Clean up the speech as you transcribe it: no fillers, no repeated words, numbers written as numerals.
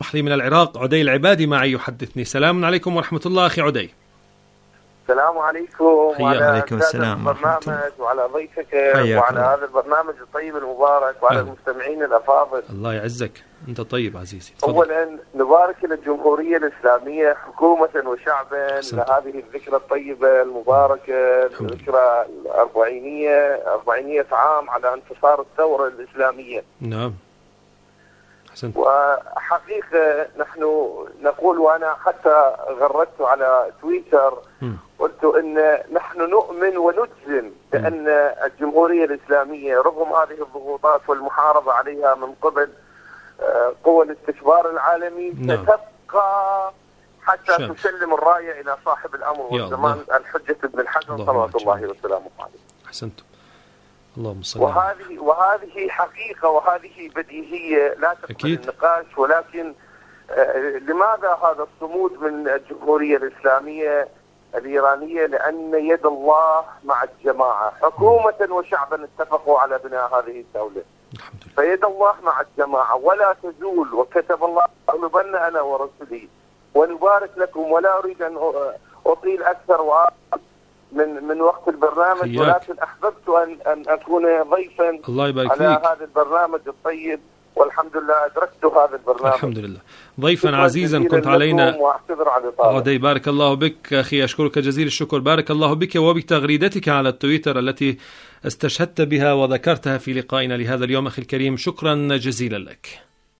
اسمح لي من العراق عدي العبادي معي يحدثني. سلام عليكم ورحمة الله أخي عدي. السلام عليكم وعلى البرنامج وعلى ضيفك وعلى هذا البرنامج الطيب المبارك وعلى المستمعين الأفاضل. الله يعزك، أنت طيب عزيزي. أولا نبارك للجمهورية الإسلامية حكومة وشعبا لهذه الذكرى الطيبة المباركة، الذكرى الأربعينية عام على انتصار الثورة الإسلامية. نعم حسنت. وحقيقة نحن نقول، وأنا حتى غردت على تويتر قلت إن نحن نؤمن ونجزم بأن الجمهورية الإسلامية رغم هذه الضغوطات والمحاربة عليها من قبل قوى الاستكبار العالمي ستبقى حتى تسلم الراية إلى صاحب الأمر والزمان الحجة ابن الحسن صلوات الله وسلامه عليه. أحسنتم. اللهم صل. وهذه حقيقة وهذه بديهية لا تقبل النقاش، ولكن لماذا هذا الصمود من الجمهورية الإسلامية الإيرانية؟ لأن يد الله مع الجماعة، حكومة وشعبا اتفقوا على بناء هذه الدولة، فيد الله مع الجماعة ولا تزول، وكتب الله لأغلبن أنا ورسلي. ونبارك لكم، ولا أريد أن أطيل أكثر من وقت البرنامج، ولكن أحببت أن أكون ضيفا على هذا البرنامج الطيب، والحمد لله أدركت هذا البرنامج. الحمد لله. ضيفا عزيزا كنت علينا عدي. بارك الله بك أخي، أشكرك جزيل الشكر. بارك الله بك وبتغريدتك على التويتر التي استشهدت بها وذكرتها في لقائنا لهذا اليوم أخي الكريم. شكرا جزيلا لك.